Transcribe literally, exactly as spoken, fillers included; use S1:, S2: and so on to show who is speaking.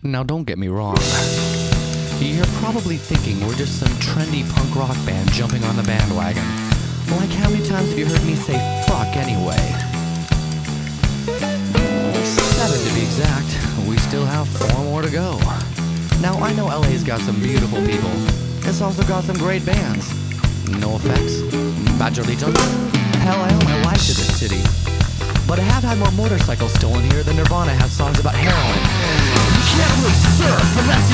S1: Now don't get me wrong. You're probably thinking we're just some trendy punk rock band jumping on the bandwagon. Like how many times have you heard me say fuck anyway? Seven to be exact. We still have four more to go. Now I know L A's got some beautiful people. It's also got some great bands. No Effects, Bad Jolito. Hell, I owe my life to this city. But I have had more motorcycles stolen here than Nirvana has songs about heroin. You can't really surf unless